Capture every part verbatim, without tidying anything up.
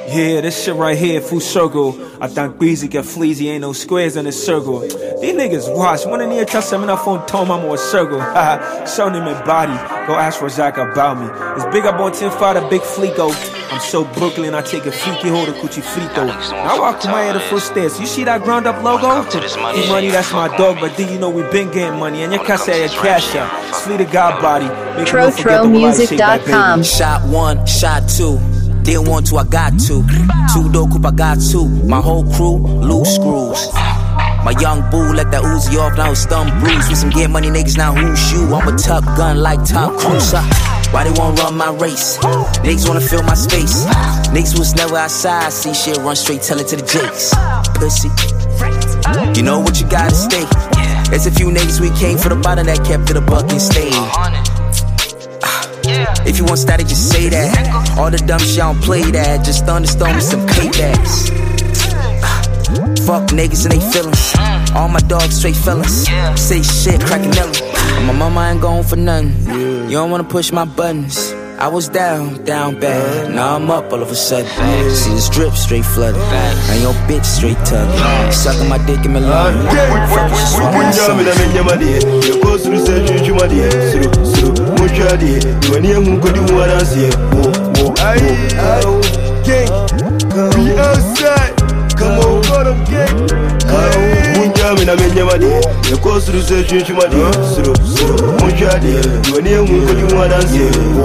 Yeah, this shit right here, full circle. I think Breezy get fleazy, ain't no squares in this circle. These niggas watch, one in here trust them in phone Tom, I'm on circle. Haha, show them in body. Go ask for Zach about me. It's big up on ten five, the big fleeko. I'm so Brooklyn, I take a freaky hold of Cucci Frito. I walk to my head the footsteps. You see that ground up logo? E money, that's my dog, but do you know we been getting money? And your casa your cash out. It's Fleet of God body. Tro Tro Music dot com. Shot one, shot two. Didn't want to, I got to. Two door coupe, I got two. My whole crew, loose screws. My young boo let that Uzi off, now it's thumb bruised. With some get money niggas, now who's you? I'm a Top Gun like Tom Cruise. Why they won't run my race? Niggas wanna fill my space. Niggas was never outside, see shit, run straight, tell it to the Jakes. Pussy, you know what you gotta stay. There's a few niggas we came for the bottom that kept it a buck and stayed. If you want static, just say that. All the dumb shit, I don't play that. Just thunderstorm with some paybacks. Fuck niggas and they feelings. All my dogs straight fellas. Say shit, crackin' Nelly. My mama ain't going for nothing. You don't wanna push my buttons. I was down, down bad. Now I'm up all of a sudden. See the strip straight flooded. And your bitch straight tugging. Sucking my dick in my lung. Fuck you, swing my son. Come on, go to gang. Munyamina menyamadi, yako suru se chinchi madi, suru suru munjadi, yoni mungu di mwadansi.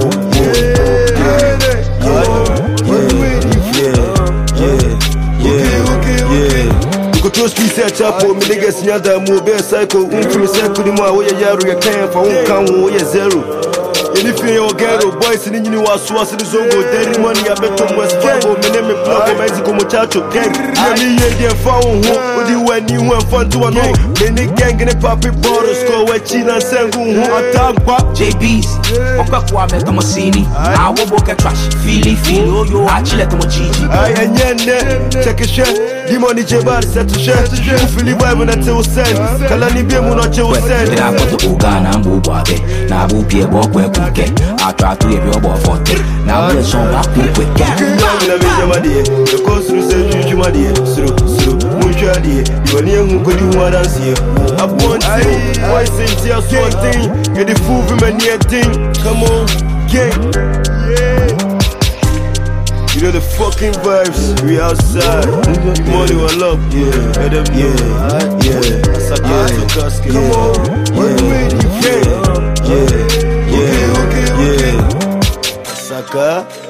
Kuto street set up, me niggas nyada mo be cycle, unfimi cycle di mwa oya yaru ya kaya fa unkan oya zero. Anything you get, boys in the was was in the zongo, daddy money, I bet on West Fargo, my name is Plug, Mexico, Muchacho, gang. I need you found who would you when you went fun to a no. Many gang in a puppy bottle, score where China sang who attack back. J B's, Okakwa Metamasini, I will walk a trash, feely feel, you actually let them Gigi. I and yen, check a share, the money Jabbar set to share, Philly Bible that will send, Kalani Bimu not you send. I got the Ugana Mubabe, Nabu Pia walk where I try to get your boy for it. Now let's show back quick. The coast through Juju Madi, through Mujadi, you are near Mugu Wadansi. I want to why since you're one thing, get the fool women near thing. Come on, gang. You know the fucking vibes, we outside. You money one love, yeah, yeah, yeah. Come on, what you mean you can? Yeah. Yeah, okay, okay. Yeah. Saka.